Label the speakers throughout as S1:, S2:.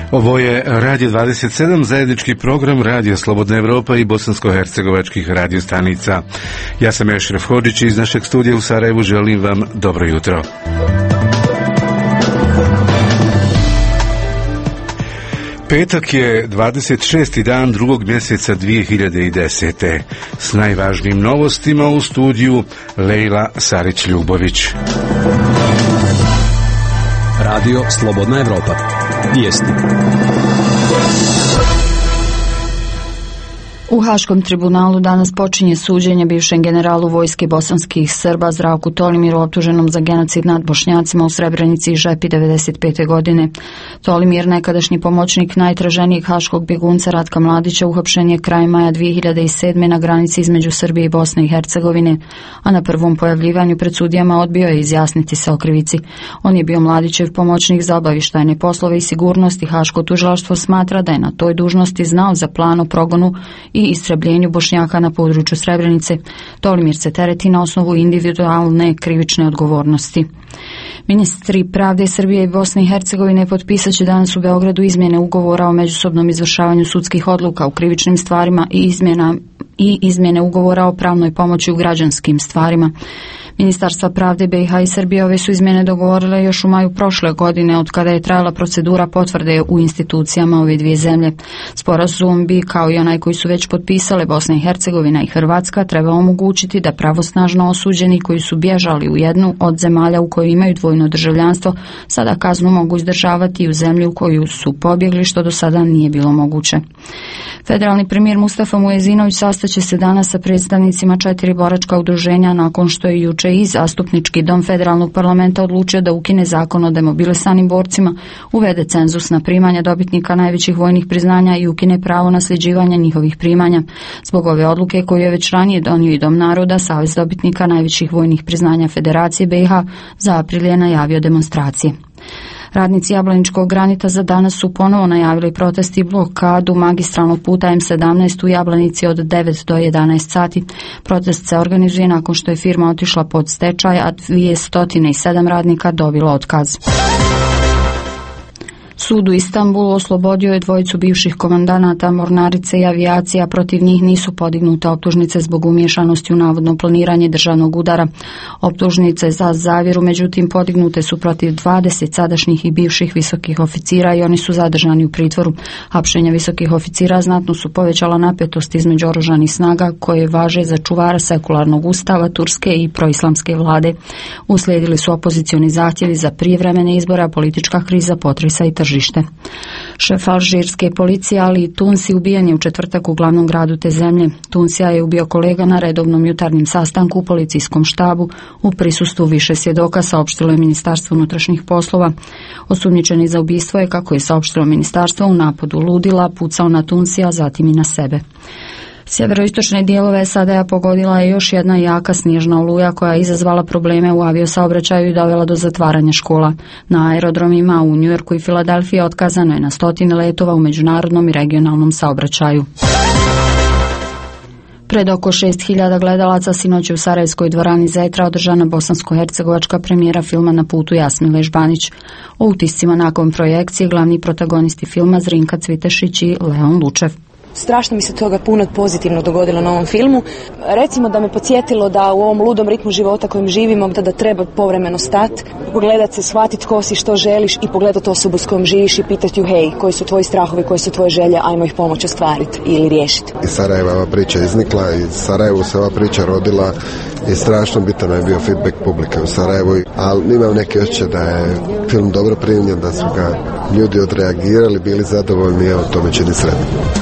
S1: Ovo je Radio 27, zajednički program Radio Slobodna Evropa i bosansko-hercegovačkih radiostanica. Ja sam Ešref Hodžić i iz našeg studija u Sarajevu želim vam dobro jutro. Petak je 26. dan drugog mjeseca 2010. S najvažnijim novostima u studiju Lejla Sarić-Ljubović.
S2: Radio Slobodna Evropa. Vijesti.
S3: U Haškom tribunalu danas počinje suđenje bivšem generalu vojske bosanskih Srba Zdravku Tolimiru, optuženom za genocid nad Bošnjacima u Srebrenici i Žepi 1995. godine. Tolimir, nekadašnji pomoćnik najtraženijeg haškog bjegunca Ratka Mladića, uhapšen je krajem maja 2007. na granici između Srbije i Bosne i Hercegovine, a na prvom pojavljivanju pred sudijama odbio je izjasniti se o krivici. On je bio Mladićev pomoćnik za obavještajne poslove i sigurnosti. Haško tužilaštvo smatra da je na toj dužnosti znao za plan o progonu i istrebljenju Bošnjaka na području Srebrenice. Tolimir se tereti na osnovu individualne krivične odgovornosti. Ministri pravde Srbije i Bosne i Hercegovine potpisat će danas u Beogradu izmjene ugovora o međusobnom izvršavanju sudskih odluka u krivičnim stvarima i izmjene ugovora o pravnoj pomoći u građanskim stvarima. Ministarstva pravde BiH i Srbije ove su izmjene dogovorile još u maju prošle godine, od kada je trajala procedura potvrde u institucijama ove dvije zemlje. Sporazum bi, kao i onaj koji su već potpisale Bosna i Hercegovina i Hrvatska, trebao omogućiti da pravosnažno osuđeni koji su bježali u jednu od zemalja u kojoj imaju dvojno državljanstvo sada kaznu mogu izdržavati i u zemlju u koju su pobjegli, što do sada nije bilo moguće. Federalni premijer Mustafa Mujezinović sastaće se danas sa predstavnicima 4 boračka udruženja nakon što je juče i Zastupnički dom Federalnog parlamenta odlučio da ukine zakon o demobilisanim borcima, uvede cenzus na primanja dobitnika najvećih vojnih priznanja i ukine pravo nasljeđivanja njihovih primanja. Zbog ove odluke koju je već ranije donio i Dom naroda, Savez dobitnika najvećih vojnih priznanja Federacije BiH za april je najavio demonstracije. Radnici Jablaničkog granita za danas su ponovo najavili protest i blokadu magistralnog puta M17 u Jablanici od 9 do 11 sati. Protest se organizuje nakon što je firma otišla pod stečaj, a 207 radnika dobilo otkaz. Sud u Istanbulu oslobodio je dvojicu bivših komandanata mornarice i avijacija, protiv njih nisu podignute optužnice zbog umiješanosti u navodno planiranje državnog udara. Optužnice za zavjeru, međutim, podignute su protiv 20 sadašnjih i bivših visokih oficira i oni su zadržani u pritvoru. Hapšenja visokih oficira znatno su povećala napetost između oružanih snaga koje važe za čuvara sekularnog ustava turske i proislamske vlade. Uslijedili su opozicioni zahtjevi za prijevremene izbore, politička kriza, potresa i tržište. Šef alžirske policije Ali Tunsi ubijen je u četvrtak u glavnom gradu te zemlje. Tunsija je ubio kolega na redovnom jutarnjem sastanku u policijskom štabu u prisustvu više svjedoka, saopštilo je Ministarstvo unutrašnjih poslova. Osumnjičeni za ubistvo je, kako je saopštilo ministarstvo, u napadu ludila pucao na Tunsija, zatim i na sebe. Sjeveroistočne dijelove SAD-a pogodila je još jedna jaka snježna oluja koja je izazvala probleme u aviosaobraćaju i dovela do zatvaranja škola. Na aerodromima u Njujorku i Filadelfiji otkazano je na 100 letova u međunarodnom i regionalnom saobraćaju. Pred oko 6.000 gledalaca sinoć u Sarajevskoj dvorani Zetra održana bosansko-hercegovačka premijera filma Na putu Jasmile Žbanić. O utiscima nakon projekcije glavni protagonisti filma Zrinka Cvitešić i Leon Lučev.
S4: Strašno mi se toga puno pozitivno dogodilo na ovom filmu. Recimo da me podsjetilo da u ovom ludom ritmu života kojim živimo da treba povremeno stati, pogledat se, shvatiti tko si, što želiš i pogledati osobu s kojom živiš i pitati ju hej, koji su tvoji strahovi, koje su tvoje želje, ajmo ih pomoći ostvariti ili riješiti.
S5: Iz Sarajeva ova priča iznikla, iz Sarajevu se ova priča rodila i strašno bitan je bio feedback publike u Sarajevu, ali imam neki osjećaj da je film dobro primljen, da su ga ljudi odreagirali, bili zadovoljni i evo tome čini sretno.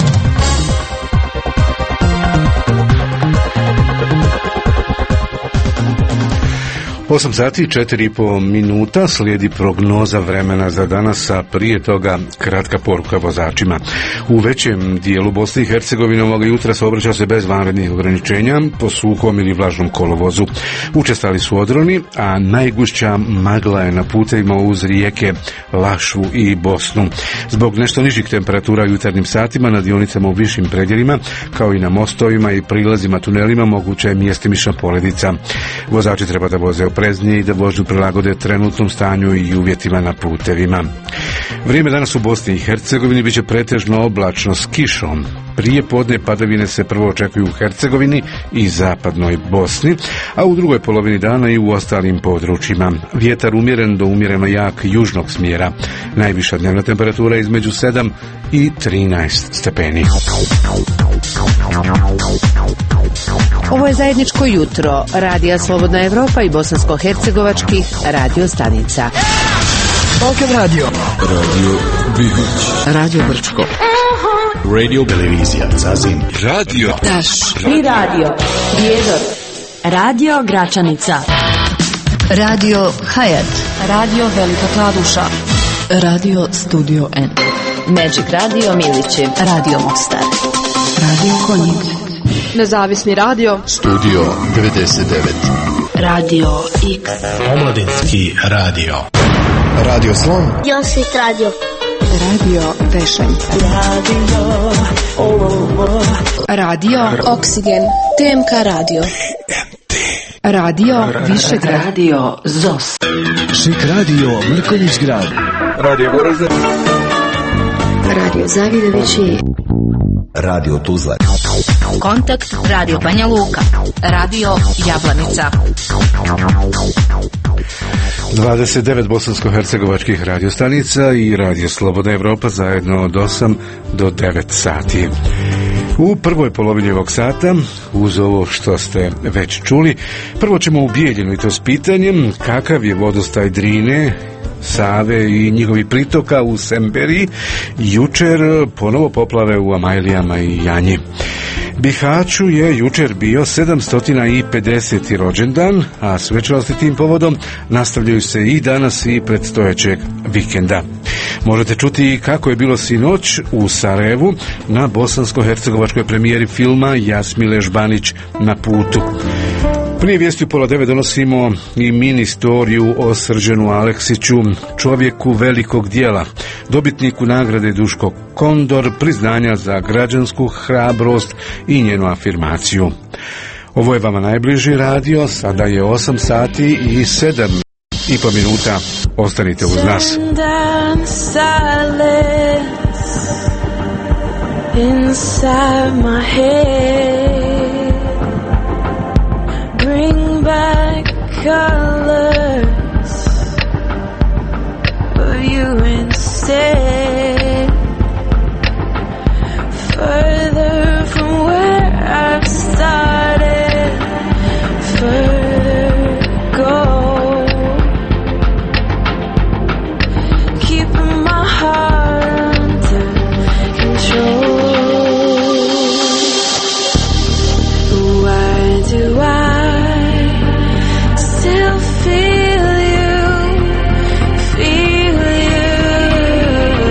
S1: 8 sati i 4,5 minuta, slijedi prognoza vremena za danas, a prije toga kratka poruka vozačima. U većem dijelu Bosne i Hercegovine ovoga jutra saobraća se bez vanrednih ograničenja po suhom ili vlažnom kolovozu. Učestali su odroni, a najgušća magla je na putevima uz rijeke Lašvu i Bosnu. Zbog nešto nižih temperatura u jutarnjim satima na dionicama u višim predjelima, kao i na mostovima i prilazima tunelima, moguća je mjestimična poledica. Vozači treba da voze opreznije i da vožnju prilagode trenutnom stanju i uvjetima na putevima. Vrijeme danas u Bosni i Hercegovini biće pretežno oblačno s kišom. Prije podne padavine se prvo očekuju u Hercegovini i zapadnoj Bosni, a u drugoj polovini dana i u ostalim područjima. Vjetar umjeren do umjereno jak južnog smjera. Najviša dnevna temperatura između 7 i 13 stepeni.
S6: Ovo je zajedničko jutro Radija Slobodna Evropa i bosansko-hercegovačkih radio stanica.
S2: Balkan Radio. Radio Bihać.
S6: Radio Brčko.
S2: Radio Televizija Zazin. Radio
S6: Taš. I radio Prijedor.
S3: Radio Gračanica. Radio Hayat. Radio Velika Kladuša. Radio Studio N.
S6: Magic Radio Milići.
S3: Radio Mostar. Radio Konjic.
S4: Nezavisni radio.
S2: Studio 99.
S3: Radio X.
S2: Omladinski radio.
S7: Radio Slon.
S8: Josit radio.
S3: Radio Vešanje. Radio
S8: Oksigen. TMK radio.
S3: Radio Višegrad. Radio ZOS.
S2: Šik radio Mrkonjić grad.
S7: Radio Goražde.
S8: Radio Zavidovići.
S2: Radio Tuzla.
S3: Kontakt Radio Banja Luka. Radio Jablanica.
S1: 29 bosansko-hercegovačkih radiostanica i Radio Slobodna Evropa zajedno od 8 do 9 sati. U prvoj polovini ovog sata, uz ovo što ste već čuli, prvo ćemo u Bijeljinu i to s pitanjem kakav je vodostaj Drine, Save i njihovi pritoka u Semberiji, jučer ponovo poplave u Amajlijama i Janji. Bihaću je jučer bio 750. rođendan, a svečanosti tim povodom nastavljaju se i danas i predstojećeg vikenda. Možete čuti kako je bilo sinoć u Sarajevu na bosansko-hercegovačkoj premijeri filma Jasmile Žbanić Na putu. Prije vijesti u 8:30 donosimo i mini storiju o Srđanu Aleksiću, čovjeku velikog djela, dobitniku nagrade Duško Kondor, priznanja za građansku hrabrost i njenu afirmaciju. Ovo je vama najbliži radio, sada je 8 sati i 7,5 minuta. Ostanite uz nas.
S9: Bring back colors of you instead. Further from where I started, further go. Keeping my heart under control. Why do I still feel you,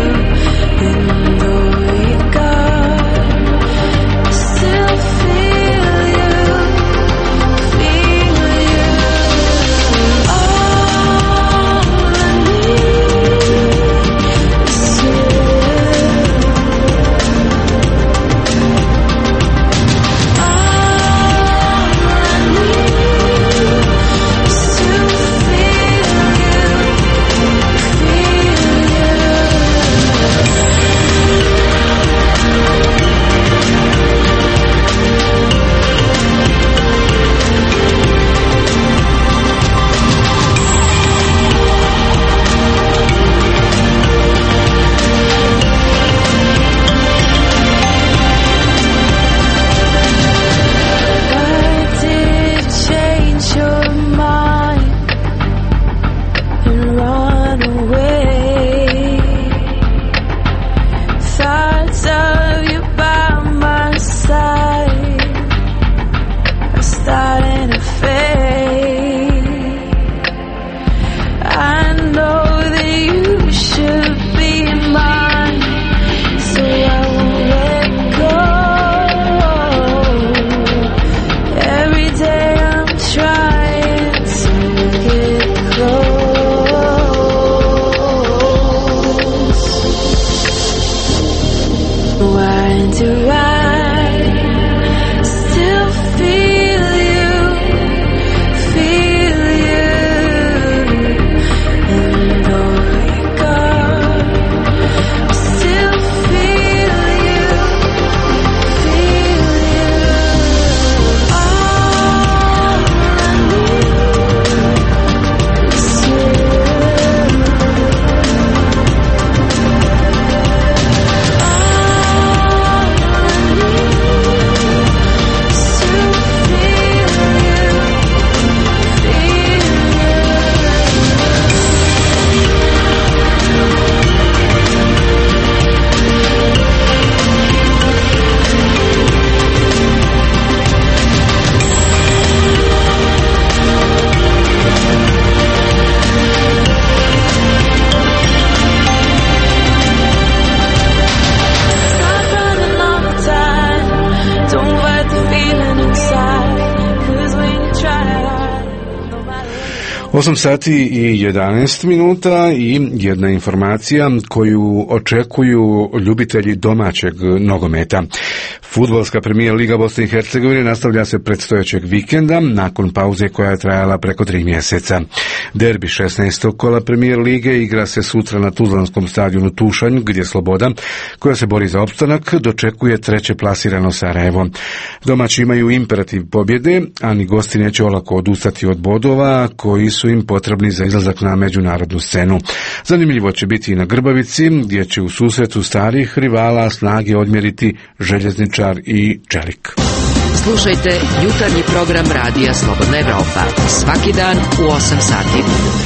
S1: 8 sati i 11 minuta i jedna informacija koju očekuju ljubitelji domaćeg nogometa. Fudbalska premijer Liga Bosne i Hercegovine nastavlja se predstojećeg vikenda nakon pauze koja je trajala preko 3 mjeseca. Derbi 16. kola premijer lige igra se sutra na tuzlanskom stadionu Tušanj, gdje Sloboda, koja se bori za opstanak, dočekuje treće plasirano Sarajevo. Domaći imaju imperativ pobjede, a ni gosti neće olako odustati od bodova koji su im potrebni za izlazak na međunarodnu scenu. Zanimljivo će biti i na Grbavici, gdje će u susretu starih rivala snage odmjeriti Željezničar i Čelik.
S6: Slušajte jutarnji program Radija Slobodna Evropa svaki dan u 8 sati.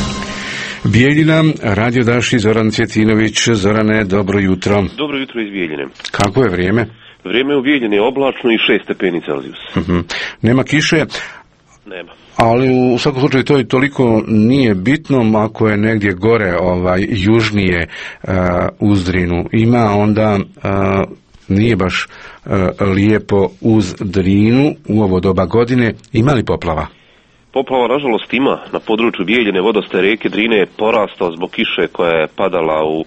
S1: Bijeljina, Radio Daši, Zoran Cvjetinović. Zorane, dobro jutro.
S10: Dobro jutro iz Bijeljine.
S1: Kako je vrijeme?
S10: Vrijeme u Bijeljini je oblačno i 6 stepeni Celzijusa.
S1: Nema kiše?
S10: Nema.
S1: Ali u svakom slučaju to i toliko nije bitno, ako je negdje gore, južnije uz Drinu ima, onda nije baš lijepo uz Drinu u ovo doba godine. Ima li poplava?
S10: Poplava nažalost ima. Na području Bijeljine vodostaj rijeke Drine je porastao zbog kiše koja je padala u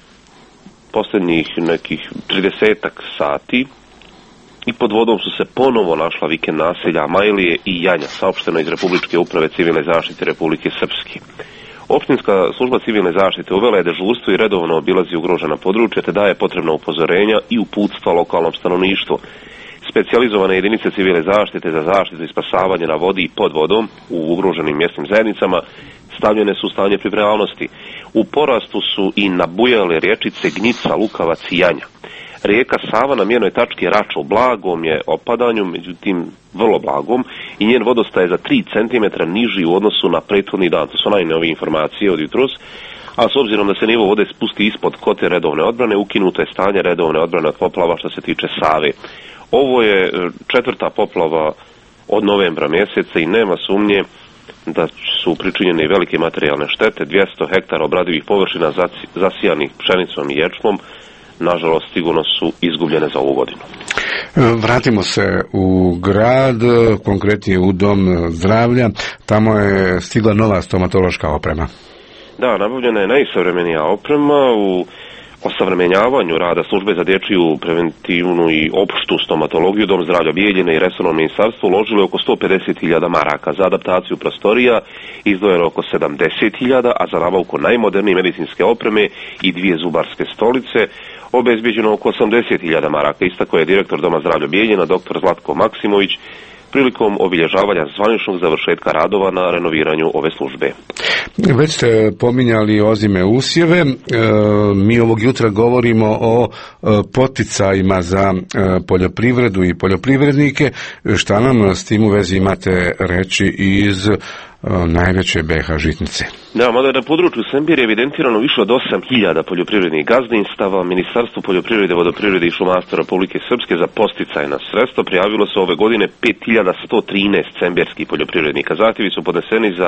S10: posljednjih nekih 30 sati i pod vodom su se ponovo našla vikend naselja Majlije i Janja, saopšteno iz Republičke uprave civilne zaštite Republike Srpske. Općinska služba civilne zaštite uvela je dežurstvo i redovno obilazi ugrožena područja te daje potrebna upozorenja i uputstva lokalnom stanovništvu. Specijalizovane jedinice civilne zaštite za zaštitu i spasavanje na vodi i pod vodom u ugroženim mjesnim zajednicama stavljene su u stanje pripravnosti. U porastu su i nabujale rječice Gnjica, Lukavac i Janja. Rijeka Sava na mjernoj tački Rača u blagom je opadanju, međutim vrlo blagom, i njen vodostaj je za 3 cm niži u odnosu na prethodni dan. To su najnovije informacije od jutros, a s obzirom da se nivo vode spusti ispod kote redovne odbrane, ukinuto je stanje redovne odbrane od poplava što se tiče Save. Ovo je 4. poplava od novembra mjeseca i nema sumnje da su pričinjene i velike materijalne štete. 200 hektara obradivih površina zasijanih pšenicom i ječmom nažalost sigurno su izgubljene za ovu godinu.
S1: Vratimo se u grad, konkretnije u dom zdravlja. Tamo je stigla nova stomatološka oprema.
S10: Da, nabavljena je najsavremenija oprema. U osavremenjavanju rada službe za dječju preventivnu i opštu stomatologiju Dom zdravlja Bijeljine i resorno ministarstvo uložilo je oko 150.000 maraka. Za adaptaciju prostorija izdvojeno oko 70.000, a za nabavku najmodernije medicinske opreme i 2 zubarske stolice obezbijeđeno oko 80.000 maraka, istakao je direktor Doma zdravlja Bijeljina dr. Zlatko Maksimović prilikom obilježavanja zvaničnog završetka radova na renoviranju ove službe.
S1: Već ste pominjali ozime usjeve, mi ovog jutra govorimo o poticajima za poljoprivredu i poljoprivrednike. Šta nam s tim u vezi imate reći iz najveće BiH žitnice?
S10: Da, mada je na području Sembir evidentirano više od 8.000 poljoprivrednih gazdinstava. Ministarstvo poljoprivrede, vodoprivrede i šumarstva Republike Srpske za posticajna sredstva prijavilo se ove godine 5.113 sembirskih poljoprivrednika. Zahtjevi su podneseni za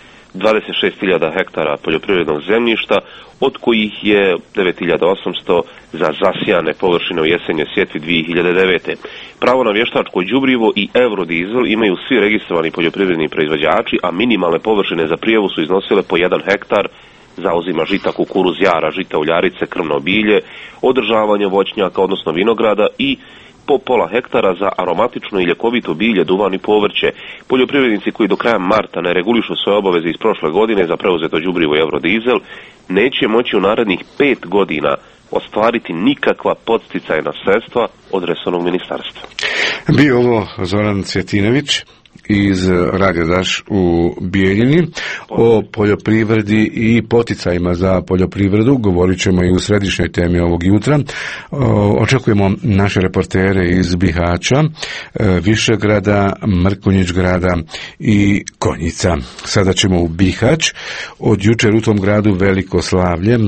S10: 26.000 hektara poljoprivrednog zemljišta, od kojih je 9.800 za zasijane površine u jesenjoj sjetvi 2009. Pravo na vještačko đubrivo i eurodizel imaju svi registrovani poljoprivredni proizvođači, a minimalne površine za prijavu su iznosile po 1 hektar za uzima žita, kukuruz, jara, žita, uljarice, krmno bilje, održavanje voćnjaka, odnosno vinograda i po pola hektara za aromatično i ljekovito bilje, duvan i povrće. Poljoprivrednici koji do kraja marta ne regulišu svoje obaveze iz prošle godine za preuzeto đubrivo i eurodizel neće moći u narednih 5 godina ostvariti nikakva podsticajna sredstva od resornog ministarstva.
S1: Bio ovo Zoran Cvjetinović iz Radio Daš u Bijeljini. O poljoprivredi i poticajima za poljoprivredu govorit ćemo i u središnjoj temi ovog jutra. Očekujemo naše reportere iz Bihaća, Višegrada, Mrkonjić-grada i Konjica. Sada ćemo u Bihać. Od jučer u tom gradu veliko slavlje,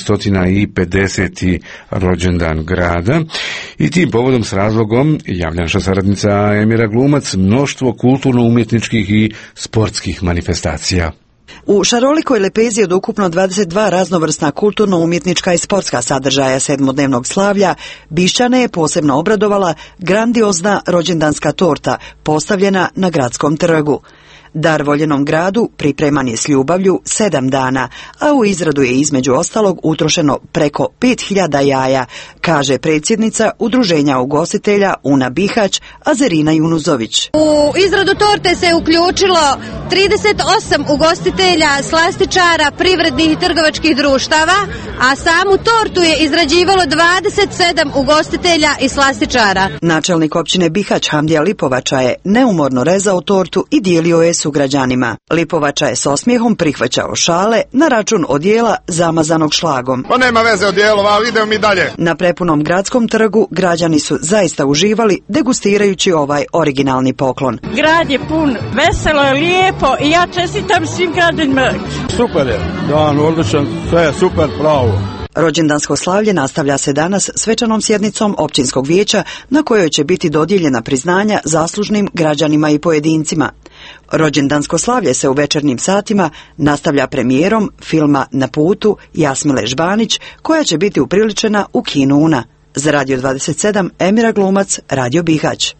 S1: 750. rođendan grada, i tim povodom s razlogom javlja naša saradnica Emira Glumac mnoštvo kulturno-umjetničkih i sportskih manifestacija.
S11: U šarolikoj lepezi od ukupno 22 raznovrsna kulturno-umjetnička i sportska sadržaja sedmodnevnog slavlja, Bišćane je posebno obradovala grandiozna rođendanska torta postavljena na gradskom trgu. Dar voljenom gradu pripreman je s ljubavlju 7 dana, a u izradu je između ostalog utrošeno preko 5000 jaja, kaže predsjednica Udruženja ugostitelja Una Bihać Azerina Junuzović.
S12: U izradu torte se uključilo 38 ugostitelja, slastičara, privrednih i trgovačkih društava, a samu tortu je izrađivalo 27 ugostitelja i slastičara.
S11: Načelnik općine Bihać Hamdija Lipovača je neumorno rezao tortu i dijelio je sugrađanima. Lipovača je s osmijehom prihvaćao šale na račun odijela zamazanog šlagom.
S13: Pa nema veze odijelo, idemo mi dalje.
S11: Na prepunom gradskom trgu građani su zaista uživali degustirajući ovaj originalni poklon.
S14: Grad je pun, veselo je, lijepo i ja čestitam svim građanima.
S15: Super je, dan odličan, sve je super, pravo.
S11: Rođendansko slavlje nastavlja se danas svečanom sjednicom općinskog vijeća na kojoj će biti dodijeljena priznanja zaslužnim građanima i pojedincima. Rođendansko slavlje se u večernjim satima nastavlja premijerom filma Na putu Jasmile Žbanić, koja će biti upriličena u kinu Una. Za Radio 27 Emira Glumac, Radio Bihać.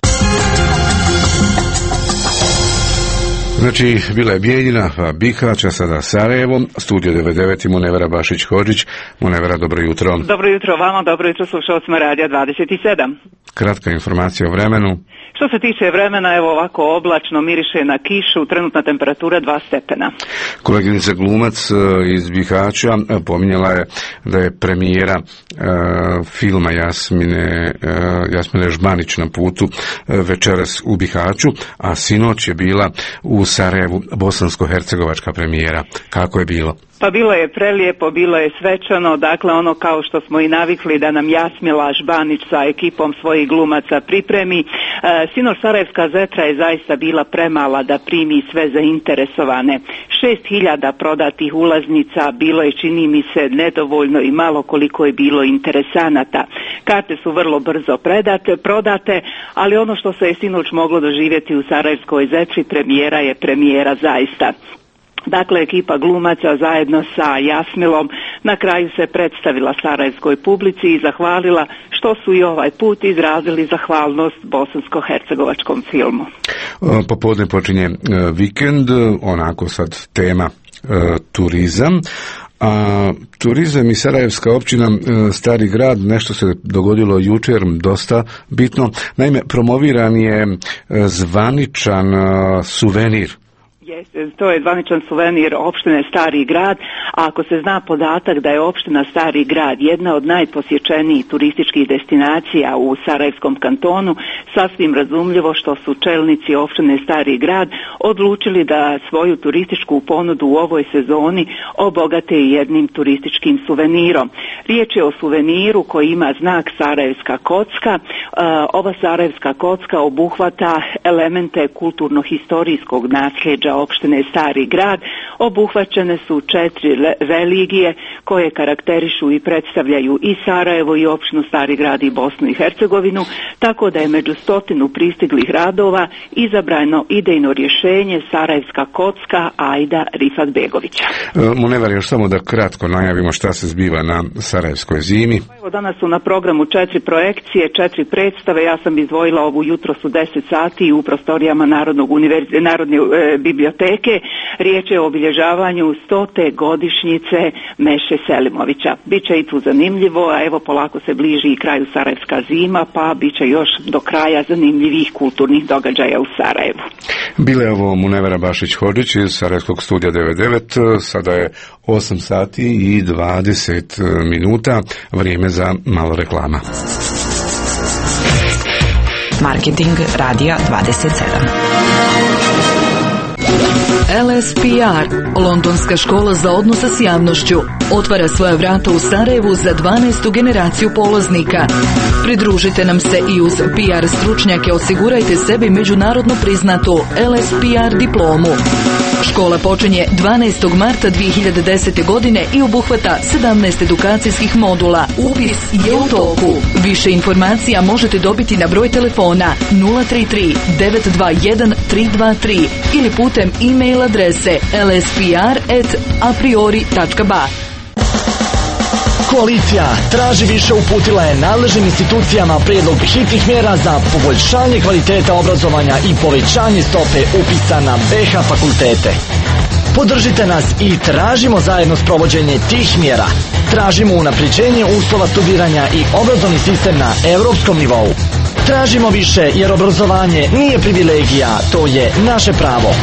S1: Znači, bila je Bijeljina, Bihać, a sada Sarajevo, studio 99 i Munevera Bašić-Hodžić. Munevera, dobro jutro.
S16: Dobro jutro vama, dobro jutro slušalcima Radija 27.
S1: Kratka informacija o vremenu.
S16: Što se tiče vremena, evo ovako oblačno, miriše na kišu, trenutna temperatura 2 stepena.
S1: Koleginica Glumac iz Bihaća pominjala je da je premijera filma Jasmine Žbanić Na putu večeras u Bihaću, a sinoć je bila u Sarajevu bosansko-hercegovačka premijera. Kako je bilo?
S16: Pa bilo je prelijepo, bilo je svečano, dakle ono kao što smo i navikli da nam Jasmila Žbanić sa ekipom svojih glumaca pripremi. Sinoć Sarajevska zetra je zaista bila premala da primi sve zainteresovane. 6000 prodatih ulaznica, bilo je, čini mi se, nedovoljno i malo koliko je bilo interesanata. Karte su vrlo brzo prodate, ali ono što se je sinoć moglo doživjeti u Sarajevskoj zetri, premijera je premijera zaista. Dakle, ekipa glumaca zajedno sa Jasmilom na kraju se predstavila sarajevskoj publici i zahvalila što su i ovaj put izrazili zahvalnost bosansko-hercegovačkom filmu.
S1: Popodne počinje vikend, onako sad tema turizam. A turizam i Sarajevska općina Stari grad, nešto se dogodilo jučer dosta bitno. Naime, promoviran je zvaničan suvenir.
S16: To je zvaničan suvenir opštine Stari grad, a ako se zna podatak da je opština Stari grad jedna od najposjećenijih turističkih destinacija u Sarajevskom kantonu, sasvim razumljivo što su čelnici opštine Stari grad odlučili da svoju turističku ponudu u ovoj sezoni obogate jednim turističkim suvenirom. Riječ je o suveniru koji ima znak Sarajevska kocka. Ova Sarajevska kocka obuhvata elemente kulturno-historijskog nasljeđa opštine Stari grad. Obuhvaćene su 4 religije koje karakterišu i predstavljaju i Sarajevo i opštinu Stari grad i Bosnu i Hercegovinu, tako da je među 100 pristiglih radova izabrano idejno rješenje Sarajevska kocka Ajda Rifat-Begovića.
S1: Munevar, još samo da kratko najavimo šta se zbiva na Sarajevskoj zimi.
S16: Evo, danas su na programu 4 projekcije, 4 predstave. Ja sam izdvojila ovu jutros u 10 sati u prostorijama Narodne biblioteke. Riječ je o obilježavanju 100. godišnjice Meše Selimovića. Biće i tu zanimljivo, a evo polako se bliži i kraju Sarajevska zima, pa biće još do kraja zanimljivih kulturnih događaja u Sarajevu.
S1: Bile je ovo Munevera Bašić-Hodžić iz Sarajevskog studija 99, sada je 8 sati i 20 minuta, vrijeme za malo reklama.
S17: Marketing Radija 27.
S18: LSPR, Londonska škola za odnose s javnošću, otvara svoja vrata u Sarajevu za 12. generaciju polaznika. Pridružite nam se i uz PR stručnjake, osigurajte sebi međunarodno priznatu LSPR diplomu. Škola počinje 12. marta 2010. godine i obuhvata 17 edukacijskih modula. Upis je u toku. Više informacija možete dobiti na broj telefona 033 921 323 ili putem e-mail adrese lspr@apriori.ba.
S19: Koalicija traži više uputila je nadležnim institucijama prijedlog hitnih mjera za poboljšanje kvaliteta obrazovanja i povećanje stope upisa na BH fakultete. Podržite nas i tražimo zajedno sprovođenje tih mjera. Tražimo unapređenje uslova studiranja i obrazovni sistem na europskom nivou. Tražimo više jer obrazovanje nije privilegija, to je naše pravo.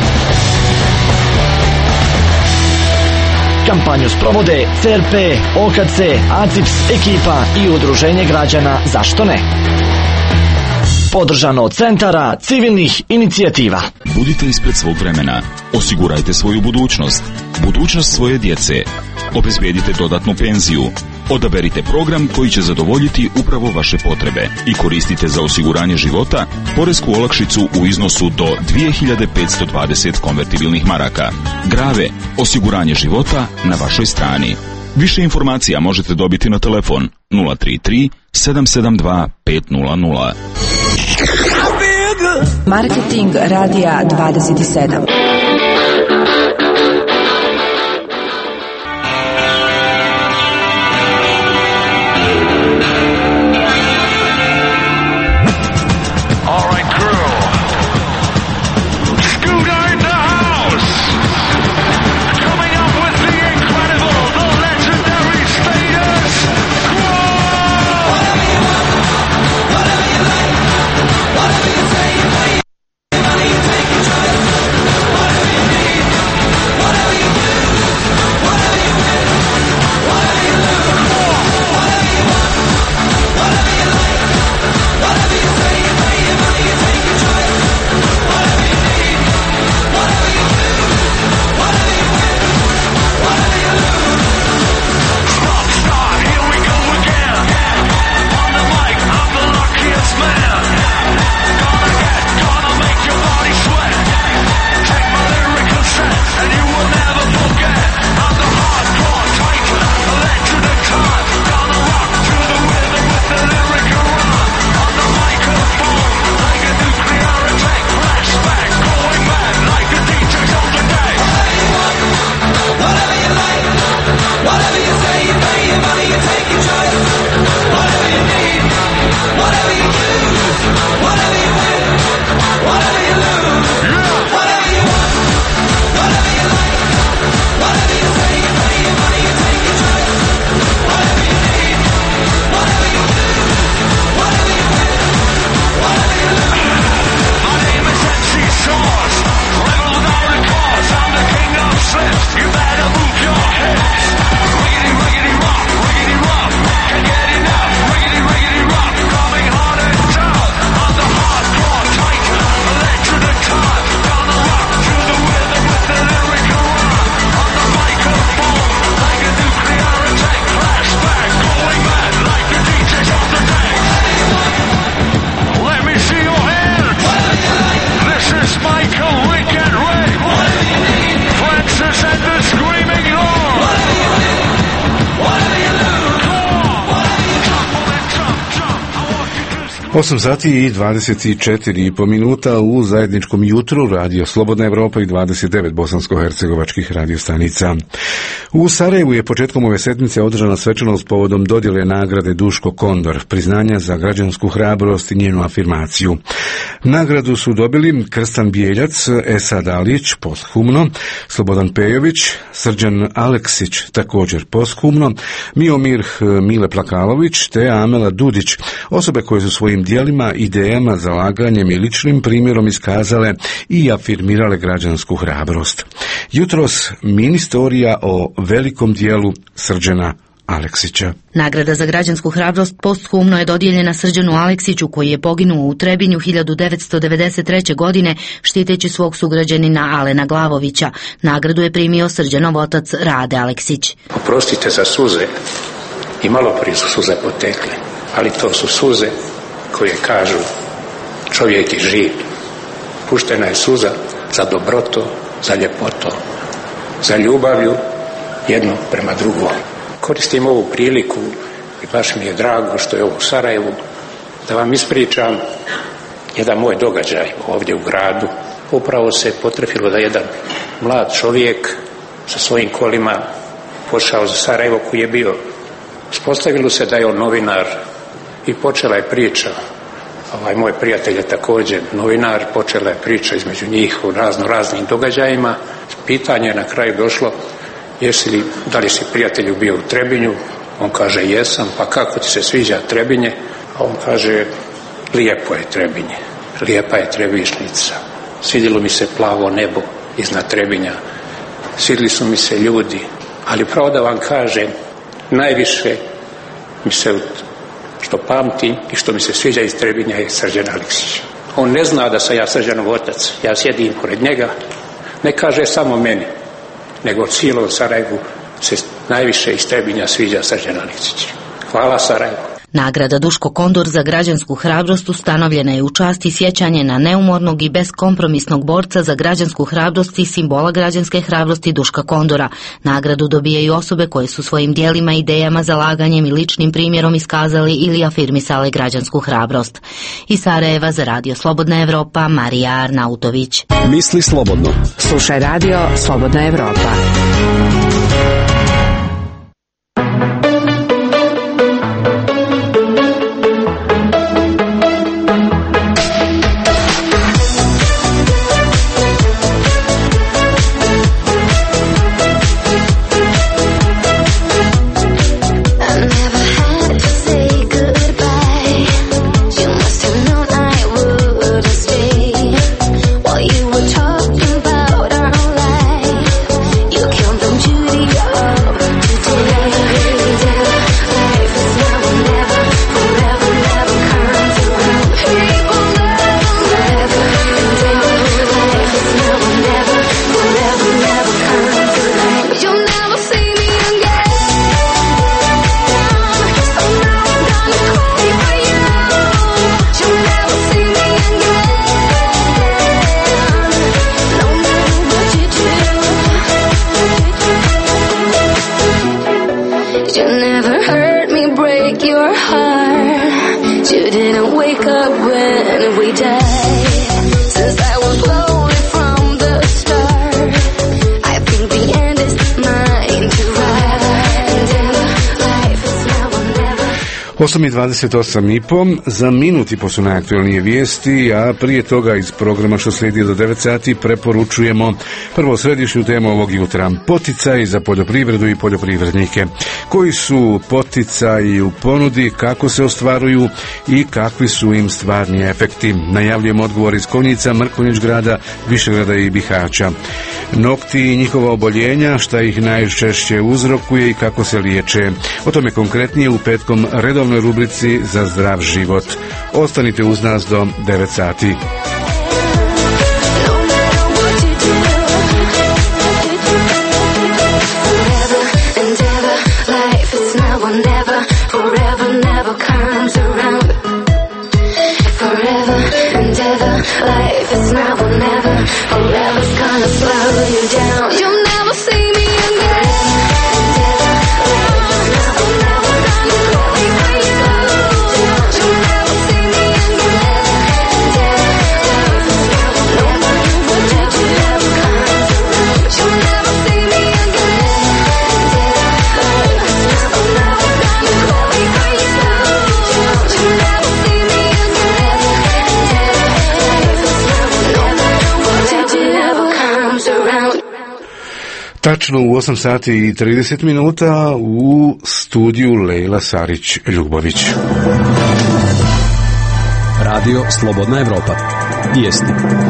S19: Kampanju sprovode CRP, OKC, ACIPS, ekipa i Udruženje građana Zašto ne? Podržano od centara civilnih inicijativa.
S20: Budite ispred svog vremena. Osigurajte svoju budućnost. Budućnost svoje djece. Obezbedite dodatnu penziju. Odaberite program koji će zadovoljiti upravo vaše potrebe i koristite za osiguranje života poresku olakšicu u iznosu do 2520 konvertibilnih maraka. Grave, osiguranje života na vašoj strani. Više informacija možete dobiti na telefon 033 772 500.
S17: Marketing radija 27.
S1: Osam sati i 24,5 minuta u zajedničkom jutru Radio Slobodna Evropa i 29 bosansko-hercegovačkih radiostanica. U Sarajevu je početkom ove sedmice održana svečanost povodom dodjele nagrade Duško Kondor, priznanja za građansku hrabrost i njenu afirmaciju. Nagradu su dobili Krstan Bijeljac, Esad Alić, posthumno, Slobodan Pejović, Srđan Aleksić, također posthumno, Miomir Mile Plakalović te Amela Dudić, osobe koje su svojim djelima, idejama, zalaganjem i ličnim primjerom iskazale i afirmirale građansku hrabrost. Jutros mini storija o velikom dijelu Srđana Aleksića.
S21: Nagrada za građansku hrabrost posthumno je dodijeljena Srđanu Aleksiću koji je poginuo u Trebinju 1993. godine štiteći svog sugrađanina Alena Glavovića. Nagradu je primio Srđanov otac Rade Aleksić.
S22: Oprostite za suze i malo prije su suze potekle, ali to su suze koje kažu čovjek je živ. Puštena je suza za dobroto, za ljepoto, za ljubavlju jedno prema drugom. Koristim ovu priliku i baš mi je drago što je ovo u Sarajevu da vam ispričam jedan moj događaj ovdje u gradu. Upravo se potrefilo da jedan mlad čovjek sa svojim kolima pošao za Sarajevo koji je bio Ispostavilo se da je on novinar i počela je priča. Moj prijatelj je također novinar, počela je priča između njih o raznim događajima. Pitanje je na kraju došlo, da li si prijatelju bio u Trebinju? On kaže jesam, pa kako ti se sviđa Trebinje? A on kaže lijepo je Trebinje, lijepa je Trebišnica. Svidjelo mi se plavo nebo iznad Trebinja, svidjeli su mi se ljudi, ali pravo da vam kažem, najviše mi se što pamtim i što mi se sviđa iz Trebinja je Srđan Aleksić. On ne zna da sam ja Srđanov otac, ja sjedim pored njega, ne kaže samo meni, nego cijelom Sarajevu se najviše iz Trebinja sviđa Srđan Aleksić. Hvala Sarajevu.
S21: Nagrada Duško Kondor za građansku hrabrost ustanovljena je u čast i sjećanje na neumornog i beskompromisnog borca za građansku hrabrost i simbola građanske hrabrosti Duška Kondora. Nagradu dobijaju osobe koje su svojim dijelima, idejama, zalaganjem i ličnim primjerom iskazali ili afirmisali građansku hrabrost. Iz Sarajeva za Radio Slobodna Evropa, Marija Arnautović.
S2: Misli slobodno.
S6: Slušaj Radio Slobodna Evropa.
S1: Osam i 28,5, za minut i po su najaktualnije vijesti, a prije toga iz programa što slijedi do 9 sati preporučujemo prvo središnju temu ovog jutra, poticaji za poljoprivredu i poljoprivrednike. Koji su poticaji u ponudi, kako se ostvaruju i kakvi su im stvarni efekti? Najavljujemo odgovor iz Konjica, Mrkonjić-grada, Višegrada i Bihaća. Nokti i njihova oboljenja, šta ih najčešće uzrokuje i kako se liječe. O tome konkretnije u petkom redovnoj rubrici za zdrav život. Ostanite uz nas do 9 sati. Tačno u 8 sati i 30 minuta u studiju Lejla Sarić-Ljubović.
S2: Radio Slobodna Evropa. Vijesti.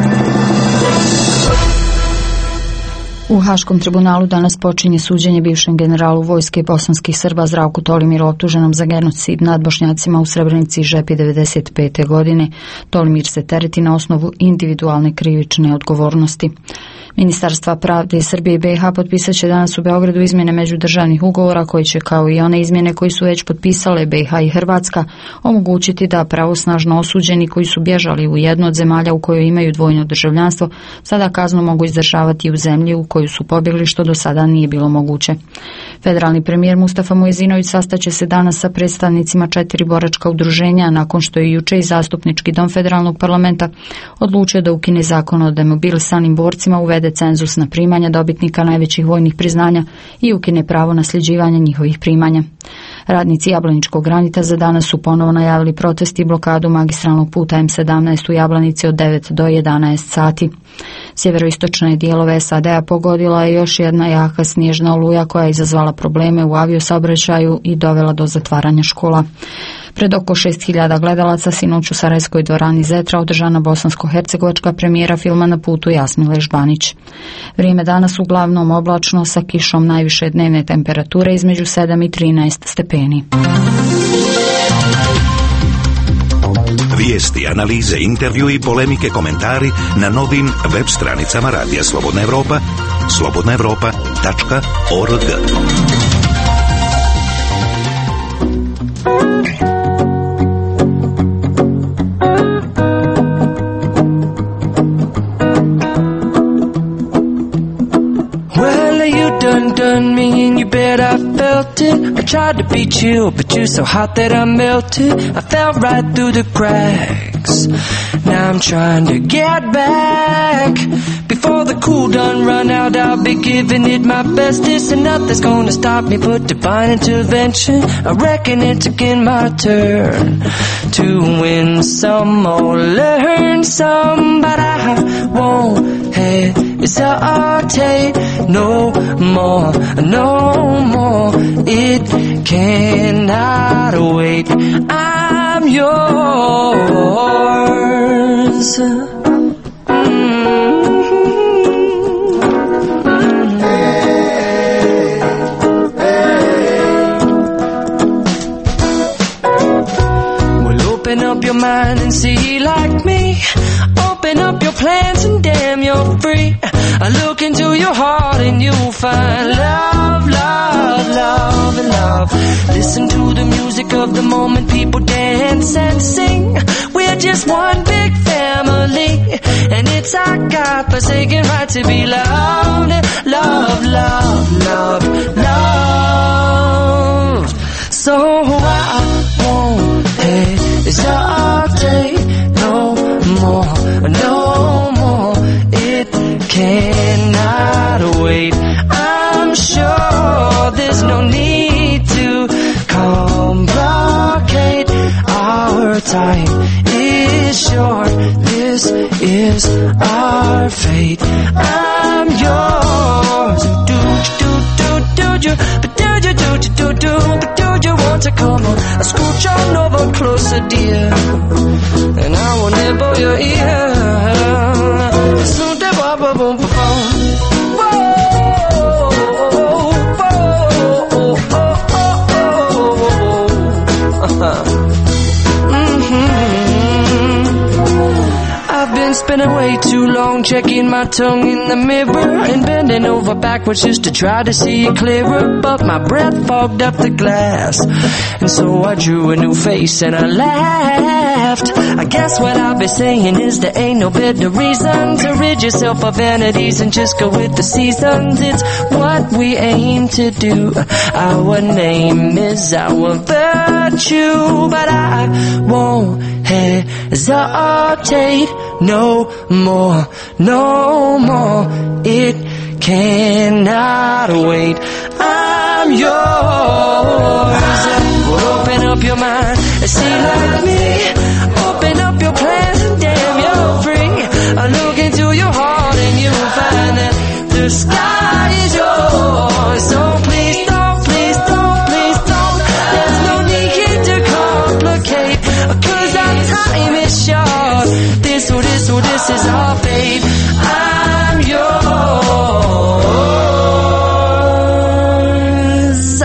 S3: U Haškom tribunalu danas počinje suđenje bivšem generalu vojske bosanskih Srba Zdravku Tolimiru, optuženom za genocid nad Bošnjacima u Srebrenici i Žepi 1995. godine. Tolimir se tereti na osnovu individualne krivične odgovornosti. Ministarstva pravde Srbije i BiH potpisat će danas u Beogradu izmjene međudržavnih ugovora koji će, kao i one izmjene koji su već potpisale BiH i Hrvatska, omogućiti da pravosnažno osuđeni koji su bježali u jednu od zemalja u kojoj imaju dvojno državljanstvo sada kaznu mogu izdržavati u zemlji u koju su pobjegli, što do sada nije bilo moguće. Federalni premijer Mustafa Mujezinović sastaće se danas sa predstavnicima 4 boračka udruženja nakon što je juče i Zastupnički dom Federalnog parlamenta odlučio da ukine zakon o demobilisanim borcima, uvede cenzus na primanja dobitnika najvećih vojnih priznanja i ukine pravo nasljeđivanja njihovih primanja. Radnici Jablaničkog granita za danas su ponovo najavili protest i blokadu magistralnog puta M17 u Jablanici od 9 do 11 sati. Sjeveroistočne dijelove SAD-a pogodila je još jedna jaka snježna oluja koja je izazvala probleme u aviosaobraćaju i dovela do zatvaranja škola. Pred oko 6.000 gledalaca sinoć u Sarajevskoj dvorani Zetra održana bosansko-hercegovačka premijera filma Na putu Jasmile Žbanić. Vrijeme danas uglavnom oblačno sa kišom, najviše dnevne temperature između 7 i 13 stepeni.
S4: Vijesti, analize, intervju i polemike, komentari na novim web stranicama Radija Slobodna Evropa, slobodnaevropa.org.
S9: Done me and you bet I felt it. I tried to beat you, but you're so hot that I melted. I fell right through the cracks. Now I'm trying to get back. Before the cool done run out, I'll be giving it my bestest, and nothing's gonna stop me but divine intervention. I reckon it's again my turn to win some or learn some, but I won't hesitate no more, no more. It cannot wait. I'm yours. Well, open up your mind and see like me. Open up your plans and damn, you're free. I look into your heart and you'll find love, love, love, and love. Listen to the music of the moment, people dance and sing. We're just one big family, and it's our God-forsaken right to be loved. Love, love, love, love. So I won't hesitate no more, no more. It cannot wait. I'm sure there's no need to complicate. Our time is short. This is our fate. I'm yours. Do you, but do you want to come on? I scooch on over closer, dear, and I will nibble your ear. Soon they boom, boom, boom. I've been spending way too long checking my tongue in the mirror and bending over backwards just to try to see it clearer, but my breath fogged up the glass, and so I drew a new face and I laughed. I guess what I'll be saying is there ain't no better reason to rid yourself of vanities and just go with the seasons. It's what we aim to do. Our name is our virtue, but I won't hesitate no more, no more. It cannot wait. I'm yours. Open up your mind and see like me. Open up your plans and damn, you're free. I look into your heart and you'll find that the sky is yours. So please don't, please don't, please don't. There's no need here to complicate, 'cause our time is short. This is our fate. I'm yours.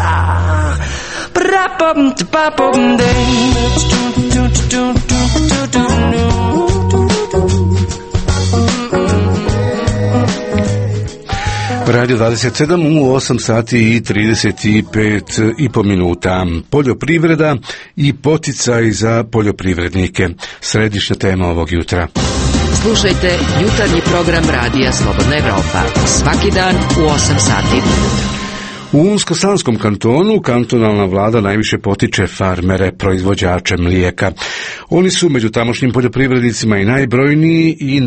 S1: Radio 27 u 8 sati i 35 i po minuta. Poljoprivreda i poticaj za poljoprivrednike. Središnja tema ovog jutra.
S6: Slušajte jutarnji program Radija Slobodna Evropa. Svaki dan u 8 sati.
S1: U Unsko-Sanskom kantonu kantonalna vlada najviše potiče farmere, proizvođače mlijeka. Oni su među tamošnjim poljoprivrednicima i najbrojniji i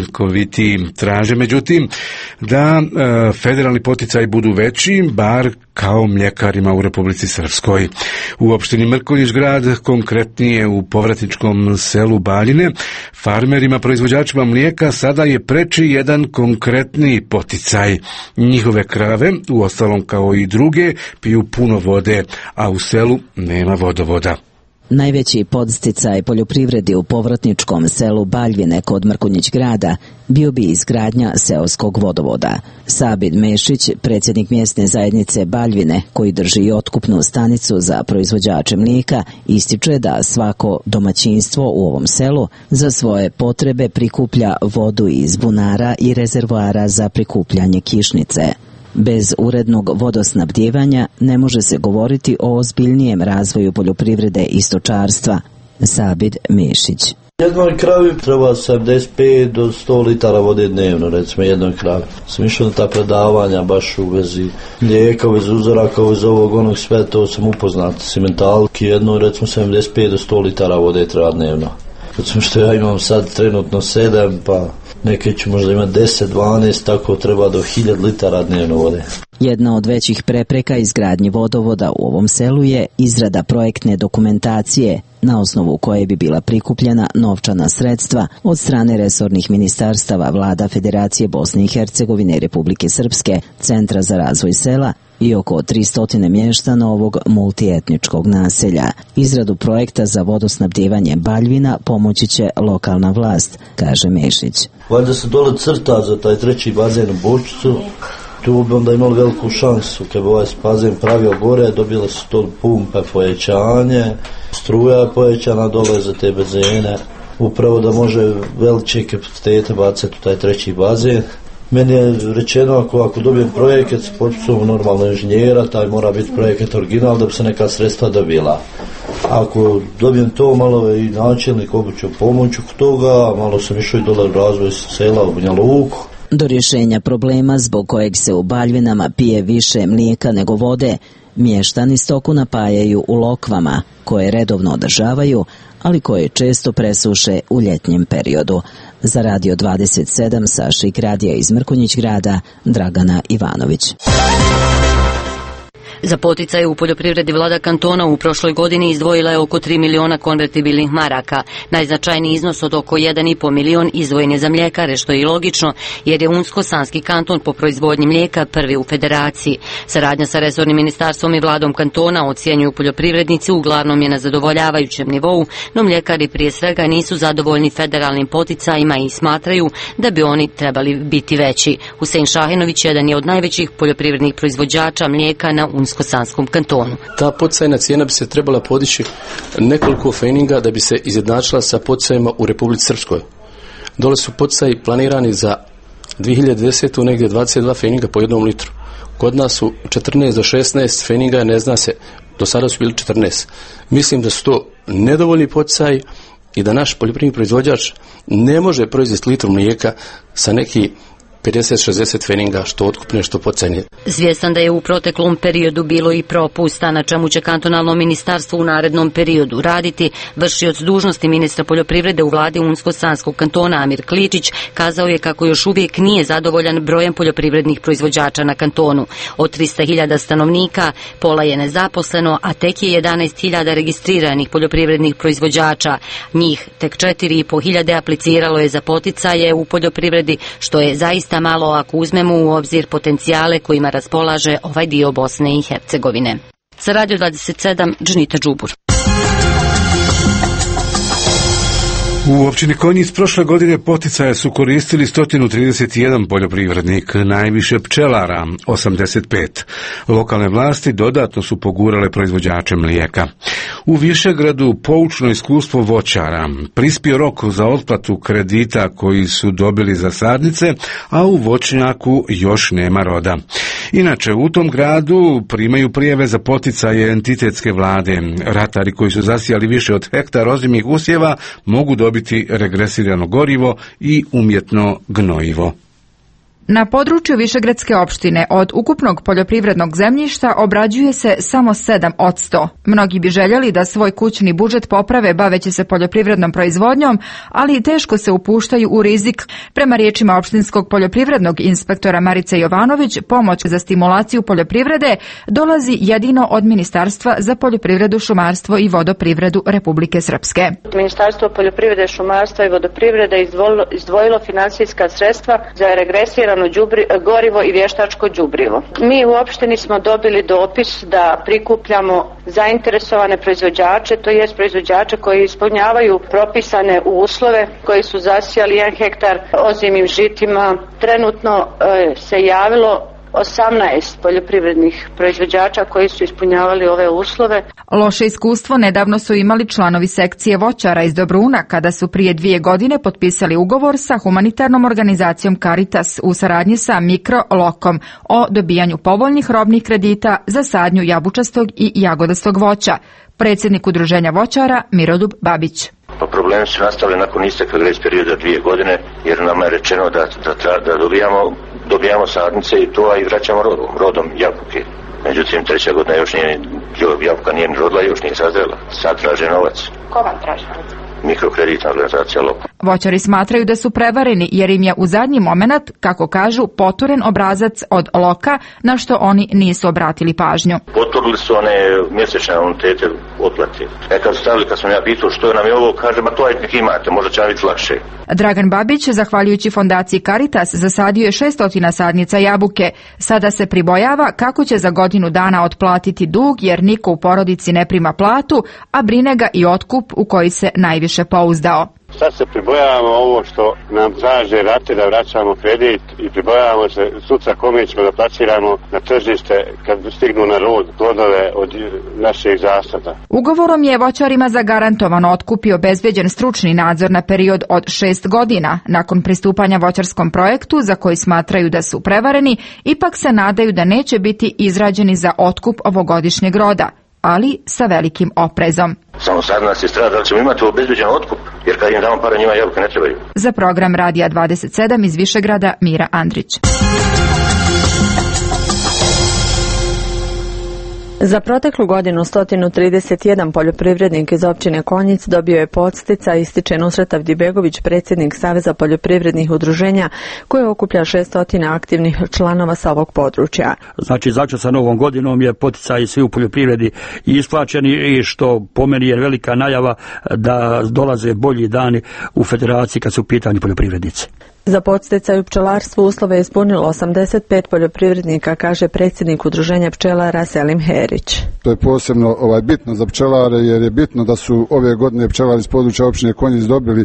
S1: najučinkovitiji traže. Međutim, da federalni poticaji budu veći, bar kao mljekarima u Republici Srpskoj. U opštini Mrkonjić Grad, konkretnije u povratničkom selu Baljine, farmerima proizvođačima mlijeka sada je preči jedan konkretni poticaj. Njihove krave, uostalom kao i druge, piju puno vode, a u selu nema vodovoda.
S5: Najveći podsticaj poljoprivredi u povratničkom selu Baljine kod Mrkonjić Grada bio bi izgradnja seoskog vodovoda. Sabir Mešić, predsjednik mjesne zajednice Baljine, koji drži i otkupnu stanicu za proizvođače mlijeka, ističe da svako domaćinstvo u ovom selu za svoje potrebe prikuplja vodu iz bunara i rezervoara za prikupljanje kišnice. Bez urednog vodosnabdijevanja ne može se govoriti o ozbiljnijem razvoju poljoprivrede i stočarstva. Sabir Mešić.
S7: Jednoj kravi treba 75 do 100 litara vode dnevno, recimo jednoj kravi. Sam išao na ta predavanja baš u vezi mlijeka, u vezi uzoraka, u vezi ovog onog sve, to sam upoznat. Simentalki jednoj recimo 75 do 100 litara vode treba dnevno. Recimo što ja imam sad trenutno 7, pa neke ću možda imati 10, 12, tako treba do 1000 litara dnevno vode.
S5: Jedna od većih prepreka izgradnji vodovoda u ovom selu je izrada projektne dokumentacije, na osnovu koje bi bila prikupljena novčana sredstva od strane resornih ministarstava vlada Federacije Bosne i Hercegovine i Republike Srpske, Centra za razvoj sela i oko 300 mještana ovog multietničkog naselja. Izradu projekta za vodosnabdijevanje Baljvina pomoći će lokalna vlast, kaže Mešić.
S7: Valjda se dole crta za taj treći bazen u Bočicu, tu bi onda imali veliku šansu, kad bi ovaj bazen pravio gore, dobile su to pumpe povećanje, struja je povećana dole za te bazene, upravo da može velike kapacitete baciti u taj treći bazen. Meni je rečeno ako dobijem projekat s potpisom normalno inženjera, taj mora biti projekat original da bi se neka sredstva dobila. Ako dobijem to, malo i načelnik obuću pomoć oko toga, malo sam išao i dole u razvoj sela u Banja Luku.
S5: Do rješenja problema zbog kojeg se u Baljvinama pije više mlijeka nego vode, mještani stoku napajaju u lokvama, koje redovno održavaju, ali koje često presuše u ljetnjem periodu. Za Radio 27 sa Šik radija iz Mrkonjić Grada, Dragana Ivanović.
S23: Za poticaje u poljoprivredi vlada kantona u prošloj godini izdvojila je oko 3 miliona konvertibilnih maraka. Najznačajniji iznos od oko 1,5 milion izdvojen je za mljekare, što je i logično, jer je Unsko-Sanski kanton po proizvodnji mlijeka prvi u federaciji. Saradnja sa resornim ministarstvom i vladom kantona, ocjenjuju poljoprivrednici, uglavnom je na zadovoljavajućem nivou, no mljekari prije svega nisu zadovoljni federalnim poticajima i smatraju da bi oni trebali biti veći. Husein Šahinović jedan je od najvećih poljoprivrednih proizvođača mlijeka na Unsko-Sanskom kantonu.
S24: Ta poticajna cijena bi se trebala podići nekoliko feninga da bi se izjednačila sa poticajima u Republici Srpskoj. Dole su poticaji planirani za 2010. negdje 22 feninga po jednom litru. Kod nas su 14 do 16 feninga, ne zna se, do sada su bili 14. Mislim da su to nedovoljni poticaji i da naš poljoprivredni proizvođač ne može proizvesti litru mlijeka sa neki 50-60 feninga, što otkupne, što poticajne.
S23: Svjestan da je u proteklom periodu bilo i propusta, na čemu će kantonalno ministarstvo u narednom periodu raditi, vršioc dužnosti ministra poljoprivrede u vladi Unsko-Sanskog kantona Amir Kličić kazao je kako još uvijek nije zadovoljan brojem poljoprivrednih proizvođača na kantonu. Od 300.000 stanovnika pola je nezaposleno, a tek je 11.000 registriranih poljoprivrednih proizvođača. Njih tek 4.500 apliciralo je za poticaje u poljoprivredi, što je zaista malo ako uzmemo u obzir potencijale kojima raspolaže ovaj dio Bosne i Hercegovine. Za Radio 27, Džnita Đubur.
S1: U općini Konjic prošle godine poticaje su koristili 131 poljoprivrednik, najviše pčelara, 85. Lokalne vlasti dodatno su pogurale proizvođače mlijeka. U Višegradu poučno iskustvo voćara, prispio rok za otplatu kredita koji su dobili za sadnice, a u voćnjaku još nema roda. Inače, u tom gradu primaju prijave za poticaje entitetske vlade. Ratari koji su zasijali više od hektara ozimih usjeva mogu dobiti regresirano gorivo i umjetno gnojivo.
S8: Na području Višegradske opštine od ukupnog poljoprivrednog zemljišta obrađuje se samo 7%. Mnogi bi željeli da svoj kućni budžet poprave baveći se poljoprivrednom proizvodnjom, ali teško se upuštaju u rizik. Prema riječima opštinskog poljoprivrednog inspektora Marice Jovanović, pomoć za stimulaciju poljoprivrede dolazi jedino od Ministarstva za poljoprivredu, šumarstvo i vodoprivredu Republike Srpske.
S10: Ministarstvo poljoprivrede, šumarstva i vodoprivrede izdvojilo financijska sredstva za regresirano gorivo i vještačko đubrivo. Mi u opštini smo dobili dopis da prikupljamo zainteresovane proizvođače, to jest proizvođače koji ispunjavaju propisane uslove, koji su zasijali 1 hektar ozimim žitima. Trenutno se javilo 18 poljoprivrednih proizvođača koji su ispunjavali ove uslove.
S8: Loše iskustvo nedavno su imali članovi sekcije voćara iz Dobruna kada su prije 2 godine potpisali ugovor sa humanitarnom organizacijom Caritas u saradnji sa Mikrolokom o dobijanju povoljnih robnih kredita za sadnju jabučastog i jagodastog voća. Predsjednik udruženja voćara Miroljub Babić.
S12: Pa problemi su nastali nakon isteka grejs perioda 2 godine, jer nama je rečeno da dobijamo sadnice i to, i vraćamo rodom jabuke. Međutim, 3. godina još nije, jabuka nije ni rodila, još nije sazrela. Sad traže novac.
S10: Ko vam traži novac?
S12: Mikrokreditna organizacija Lok.
S8: Voćari smatraju da su prevareni jer im je u zadnji moment, kako kažu, poturen obrazac od Loka, na što oni nisu obratili pažnju.
S12: Poturili su one mjesečne anuitete otplate. Kad su stavili, kad sam ja pitao što nam je ovo, kaže, ma to nek imate, možda će vam biti lakše.
S8: Dragan Babić, zahvaljujući fondaciji Caritas, zasadio je 600 sadnica jabuke. Sada se pribojava kako će za godinu dana otplatiti dug jer niko u porodici ne prima platu, a brine ga i otkup u koji se najviše pouzdao.
S13: Sad se pribojavamo ovo što nam traže rate da vraćamo kredit i pribojavamo se sutra kome ćemo da plasiramo na tržište kad stignu na rod plodove od naših zasada.
S8: Ugovorom je voćarima zagarantovan otkup i obezbeđen stručni nadzor na period od 6 godina. Nakon pristupanja voćarskom projektu, za koji smatraju da su prevareni, ipak se nadaju da neće biti izrađeni za otkup ovogodišnjeg roda, ali sa velikim oprezom.
S12: Samo sad nas je strah da li ćemo imati obezbeđen otkup, jer kad im damo para njima jabuke ne trebaju.
S8: Za program Radija 27 iz Višegrada, Mira Andrić.
S25: Za proteklu godinu 131 poljoprivrednik iz općine Konjic dobio je podsticaj, ističe Nusret Avdibegović, predsjednik Saveza poljoprivrednih udruženja koje okuplja 600 aktivnih članova sa ovog područja.
S26: Znači, začas sa novom godinom je poticaj svi u poljoprivredi isplaćeni i što po meni je velika najava da dolaze bolji dani u federaciji kad su u pitanju poljoprivrednici.
S25: Za podsticaj u pčelarstvu uslove je ispunilo 85 poljoprivrednika, kaže predsjednik udruženja pčelara Selim Herić.
S27: To je posebno bitno za pčelare jer je bitno da su ove godine pčelari iz područja općine Konjic dobili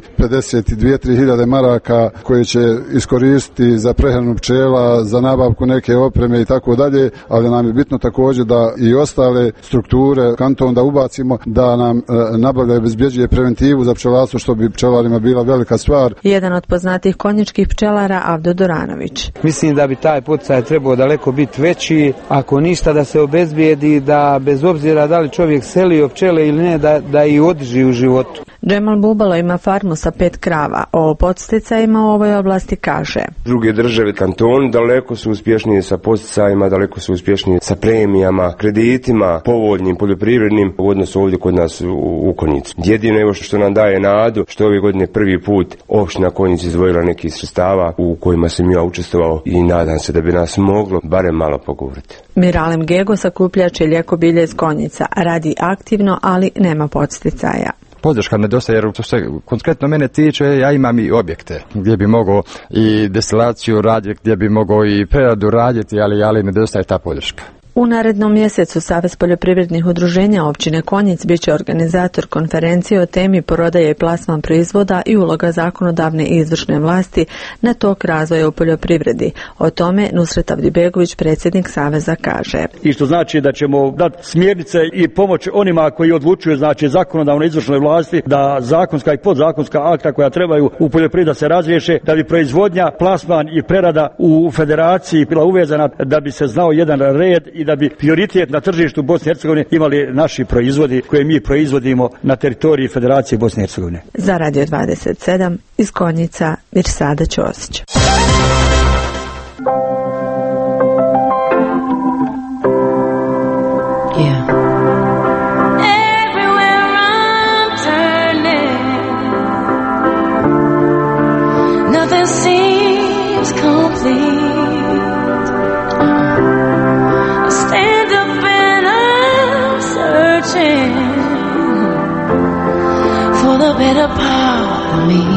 S27: 52-3 hiljade maraka koje će iskoristiti za prehranu pčela, za nabavku neke opreme i tako dalje, ali nam je bitno također da i ostale strukture kanton da ubacimo, da nam nabavlja i obezbjeđuje preventivu za pčelarstvo, što bi pčelarima bila velika stvar.
S25: Jedan od poznatih konjičkih pčelara Avdo Doranović.
S28: Mislim da bi taj poticaj trebao daleko biti veći, ako ništa da se obezbijedi da bez obzira da li čovjek selio pčele ili ne, da i održi u životu.
S25: Džemal Bubalo ima farmu sa 5 krava. O podsticajima u ovoj oblasti kaže:
S29: druge države kantoni daleko su uspješnije sa podsticajima, daleko su uspješnije sa premijama, kreditima, povoljnim poljoprivrednim u odnosu ovdje kod nas u Konjicu. Jedino evo što nam daje nadu, što ove godine prvi put opština Konjic izdvojila neki sredstava u kojima sam ja učestvovao i nadam se da bi nas moglo barem malo pogurati.
S25: Miralem Gego, sakupljač je lijeko bilje iz Konjica, radi aktivno, ali nema podsticaja.
S30: Podrška nedostaje, jer što se konkretno mene tiče, ja imam i objekte gdje bi mogao i destilaciju raditi, gdje bi mogao i preradu raditi, ali nedostaje ta podrška.
S25: U narednom mjesecu Savez poljoprivrednih udruženja općine Konjic bit će organizator konferencije o temi prodaje i plasman proizvoda i uloga zakonodavne i izvršne vlasti na tok razvoja u poljoprivredi. O tome Nusret Avdibegović, predsjednik Saveza, kaže:
S26: I što znači da ćemo dati smjernice i pomoć onima koji odlučuju, znači zakonodavne i izvršnoj vlasti, da zakonska i podzakonska akta koja trebaju u poljoprivredi da se razriješe, da bi proizvodnja, plasman i prerada u federaciji bila uvezana, da bi se znao jedan red i da bi prioritet na tržištu Bosne i Hercegovine imali naši proizvodi koje mi proizvodimo na teritoriji Federacije Bosne i Hercegovine.
S25: Za Radio 27 iz Konjica, Mirsada Ćosić.
S11: seems complete. I stand up and I'm searching for the better part of me.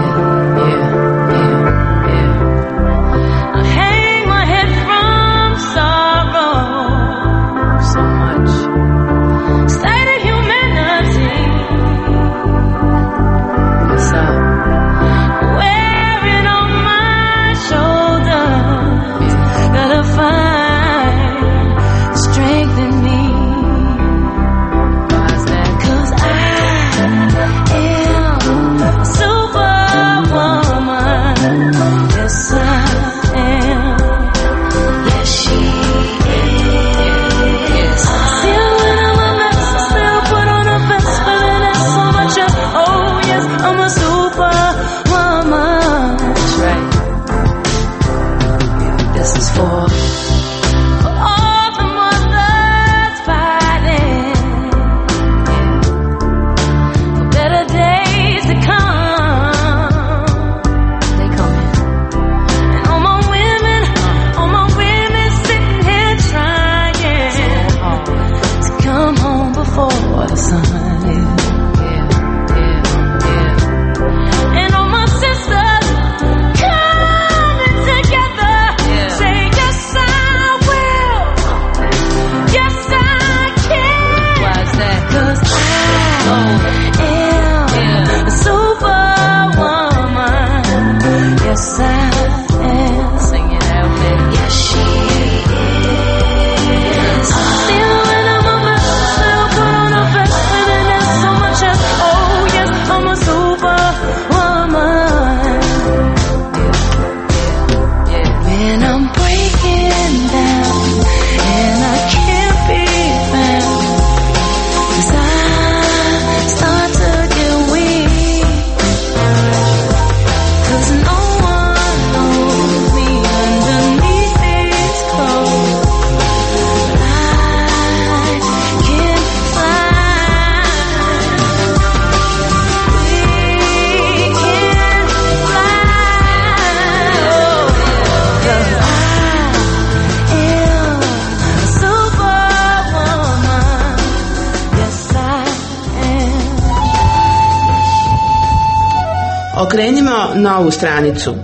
S6: Okrenimo novu stranicu.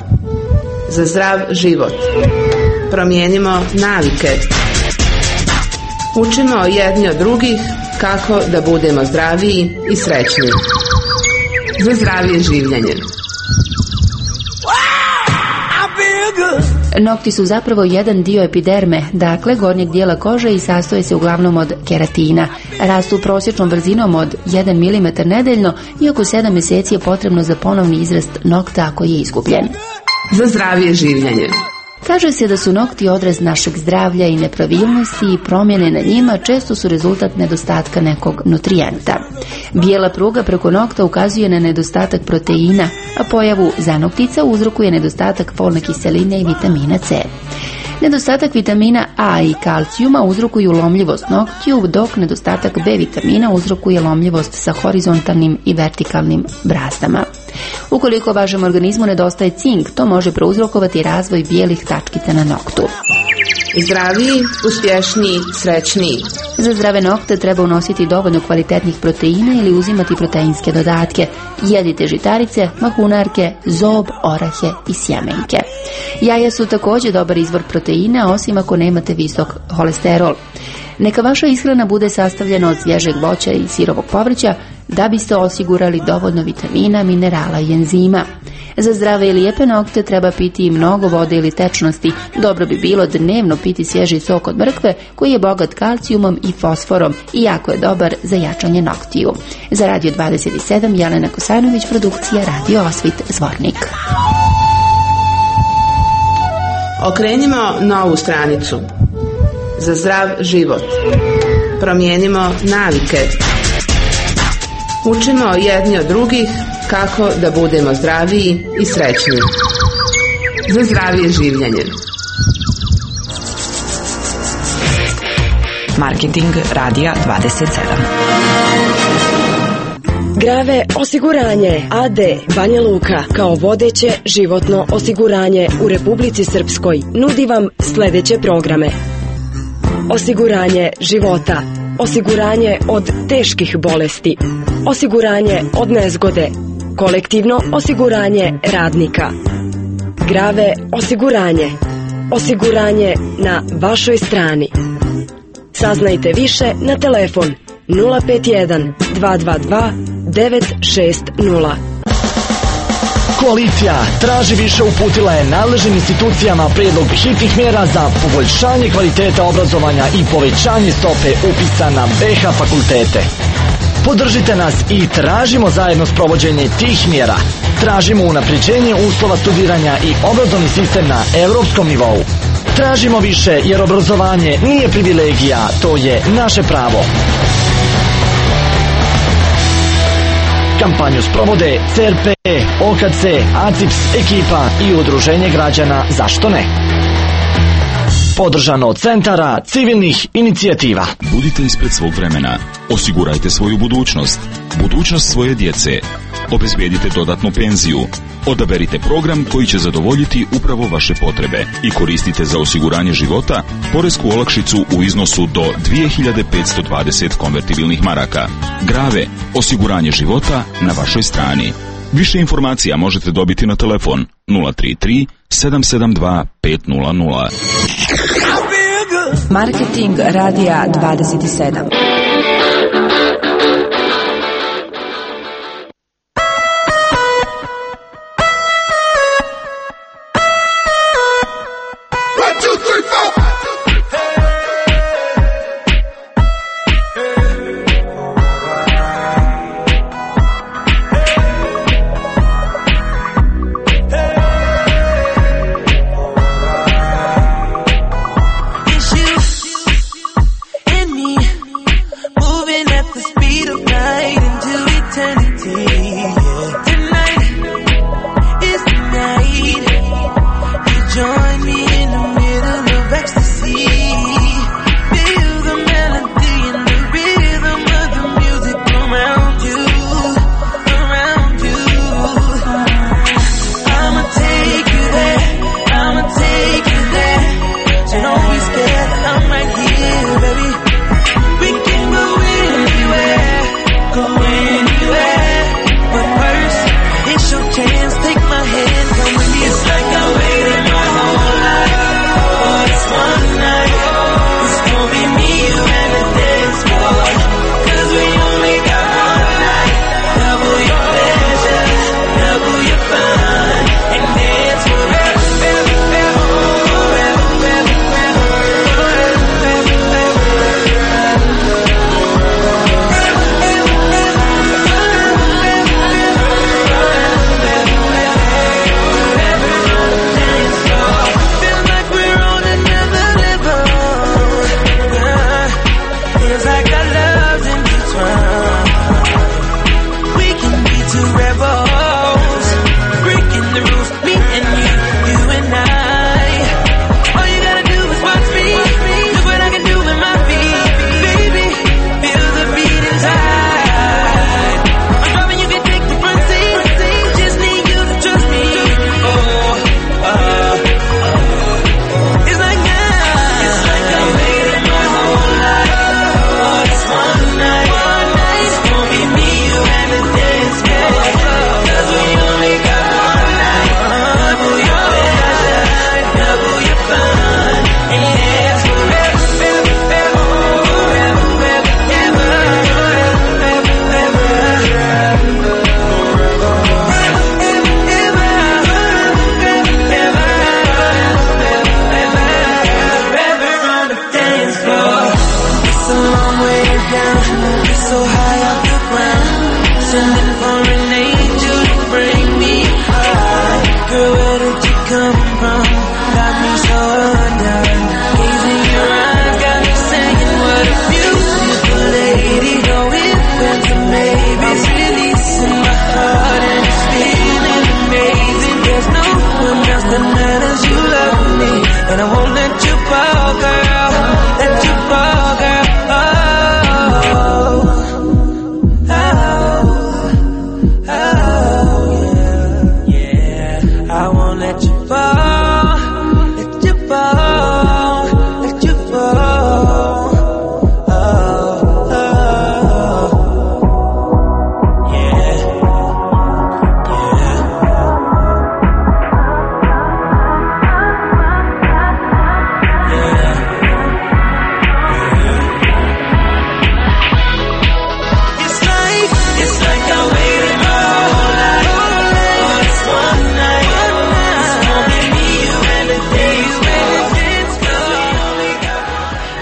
S6: Za zdrav život. Promijenimo navike. Učimo jedni od drugih kako da budemo zdraviji i srećniji. Za zdravije življenje.
S14: Nokti su zapravo jedan dio epiderme, dakle gornjeg dijela kože i sastoje se uglavnom od keratina. Rastu prosječnom brzinom od 1 mm nedeljno i oko 7 mjeseci je potrebno za ponovni izrast nokta ako je izgubljen.
S6: Za zdravije življenje.
S14: Kaže se da su nokti odraz našeg zdravlja i nepravilnosti i promjene na njima često su rezultat nedostatka nekog nutrijenta. Bijela pruga preko nokta ukazuje na nedostatak proteina, a pojavu zanoktica uzrokuje nedostatak folne kiseline i vitamina C. Nedostatak vitamina A i kalcijuma uzrokuju lomljivost noktiju, dok nedostatak B vitamina uzrokuje lomljivost sa horizontalnim i vertikalnim brazdama. Ukoliko vašem organizmu nedostaje cink, to može prouzrokovati razvoj bijelih tačkica na noktu.
S6: Zdraviji, uspješniji, srećniji.
S14: Za zdrave nokte treba unositi dovoljno kvalitetnih proteina ili uzimati proteinske dodatke. Jedite žitarice, mahunarke, zob, orahe i sjemenke. Jaja su također dobar izvor proteina, osim ako nemate visok holesterol. Neka vaša ishrana bude sastavljena od svježeg voća i sirovog povrća da biste osigurali dovoljno vitamina, minerala i enzima. Za zdrave i lijepe nokte treba piti i mnogo vode ili tečnosti. Dobro bi bilo dnevno piti svježi sok od mrkve koji je bogat kalcijumom i fosforom i jako je dobar za jačanje noktiju. Za Radio 27 Jelena Kosanović, produkcija Radio Osvit, Zvornik.
S6: Okrenimo novu stranicu. Za zdrav život. Promijenimo navike. Učimo jedni od drugih kako da budemo zdraviji i srećniji. Za zdravije življenje.
S15: Marketing Radija 27.
S2: Grave osiguranje AD Banja Luka kao vodeće životno osiguranje u Republici Srpskoj nudi vam sljedeće programe: osiguranje života, osiguranje od teških bolesti, osiguranje od nezgode, kolektivno osiguranje radnika. Grave osiguranje, osiguranje na vašoj strani. Saznajte više na telefon 051 222 960.
S3: Koalicija traži više uputila je nadležnim institucijama prijedlog hitnih mjera za poboljšanje kvaliteta obrazovanja i povećanje stope upisa na BH fakultete. Podržite nas i tražimo zajedno sprovođenje tih mjera. Tražimo unapređenje uslova studiranja i obrazovni sistem na europskom nivou. Tražimo više jer obrazovanje nije privilegija, to je naše pravo. Kampanju sprovode CRP, OKC, ACIPS, ekipa i udruženje građana Zašto ne? Podržano od centara civilnih inicijativa.
S15: Budite ispred svog vremena. Osigurajte svoju budućnost. Budućnost svoje djece. Obezbijedite dodatnu penziju. Odaberite program koji će zadovoljiti upravo vaše potrebe i koristite za osiguranje života poresku olakšicu u iznosu do 2520 konvertibilnih maraka. Grave, osiguranje života na vašoj strani. Više informacija možete dobiti na telefon 033 772 500.
S16: Marketing Radija 27.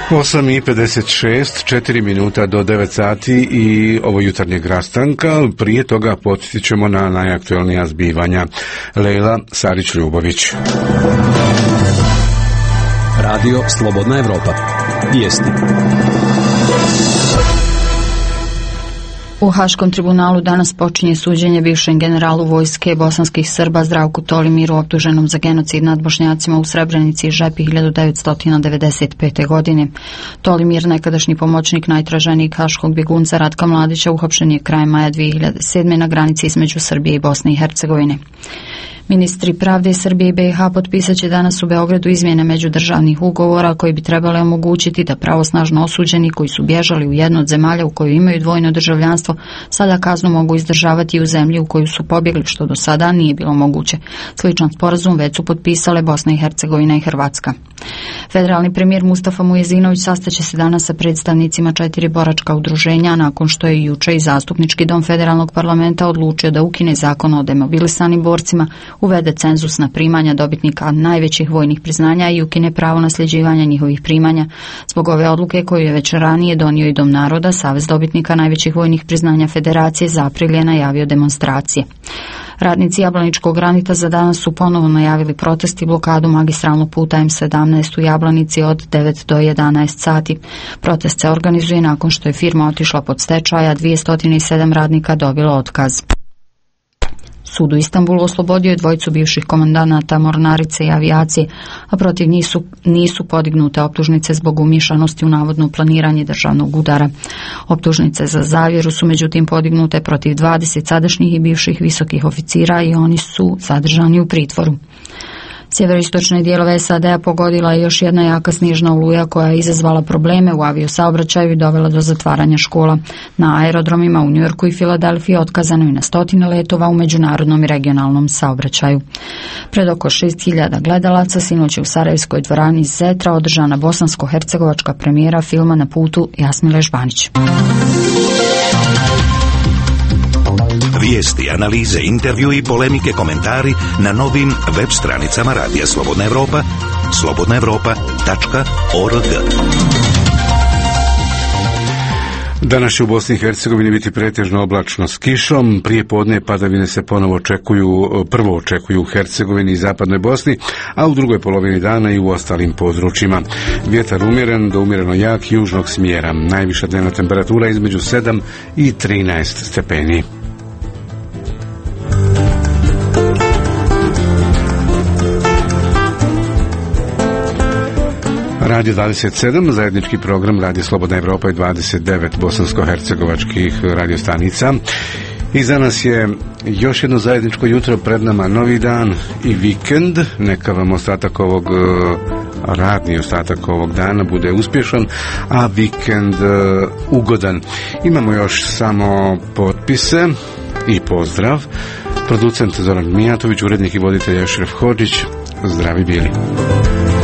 S1: 8:56, 4 minuta do 9 sati i ovo jutarnjeg rastanka. Prije toga podsjetit ćemo na najaktualnija zbivanja. Lejla Sarić-Ljubović.
S4: Radio Slobodna Evropa. Vijesti.
S5: U Haškom tribunalu danas počinje suđenje bivšem generalu vojske bosanskih Srba Zdravku Tolimiru, optuženom za genocid nad Bošnjacima u Srebrenici i Žepi 1995. godine. Tolimir, nekadašnji pomoćnik najtraženijeg haškog bjegunca Ratka Mladića, uhapšen je krajem maja 2007. na granici između Srbije i Bosne i Hercegovine. Ministri pravde Srbije i BiH potpisat će danas u Beogradu izmjene međudržavnih ugovora koji bi trebali omogućiti da pravosnažno osuđeni koji su bježali u jednu od zemalja u kojoj imaju dvojno državljanstvo sada kaznu mogu izdržavati u zemlji u koju su pobjegli, što do sada nije bilo moguće. Sličan sporazum već su potpisale Bosna i Hercegovina i Hrvatska. Federalni premijer Mustafa Mujezinović sastaće se danas sa predstavnicima 4 boračka udruženja nakon što je juče i zastupnički dom federalnog parlamenta odlučio da ukine zakon o demobilisanim borcima, uvede cenzus na primanja dobitnika najvećih vojnih priznanja i ukine pravo nasljeđivanja njihovih primanja. Zbog ove odluke koju je već ranije donio i Dom naroda, Savez dobitnika najvećih vojnih priznanja Federacije za april je najavio demonstracije. Radnici Jablaničkog granita za danas su ponovo najavili protest i blokadu magistralnog puta M17 u Jablanici od 9 do 11 sati. Protest se organizuje nakon što je firma otišla pod stečaj, a 207 radnika dobilo otkaz. Sud u Istanbulu oslobodio je dvojicu bivših komandanata mornarice i avijacije, a protiv njih nisu podignute optužnice zbog umiješanosti u navodno planiranje državnog udara. Optužnice za zavjeru su međutim podignute protiv 20 sadašnjih i bivših visokih oficira i oni su zadržani u pritvoru. Sjeveroistočne dijelove SAD-a pogodila je još jedna jaka snježna oluja koja je izazvala probleme u aviosaobraćaju i dovela do zatvaranja škola. Na aerodromima u Njujorku i Filadelfiji otkazano je na stotine letova u međunarodnom i regionalnom saobraćaju. Pred oko 6.000 gledalaca sinoć je u Sarajevskoj dvorani Zetra održana bosansko-hercegovačka premijera filma Na putu Jasmile Žbanić.
S7: Vijesti, analize, intervju i polemike, komentari na novim web stranicama Radija Slobodna Evropa, slobodnaevropa.org.
S1: Danas će u Bosni i Hercegovini biti pretežno oblačno s kišom. Prije podne padavine se prvo očekuju u Hercegovini i zapadnoj Bosni, a u drugoj polovini dana i u ostalim područjima. Vjetar umjeren do umjereno jak južnog smjera. Najviša dnevna temperatura između 7 i 13 stepeni. Radio 27, zajednički program Radio Slobodna Evropa i 29 bosansko-hercegovačkih radiostanica. Iza nas je još jedno zajedničko jutro, pred nama novi dan i vikend. Neka vam radni ostatak ovog dana bude uspješan, a vikend ugodan. Imamo još samo potpise i pozdrav. Producent Zoran Mijatović, urednik i voditelj Ešref Hodžić. Zdravi bili.